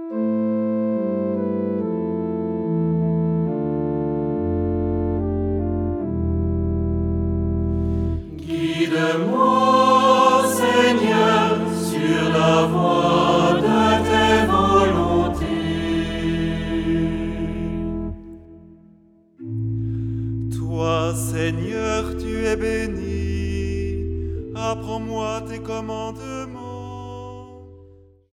Guide-moi, Seigneur, sur la voie de tes volontés. Toi, Seigneur, tu es béni. Apprends-moi tes commandements.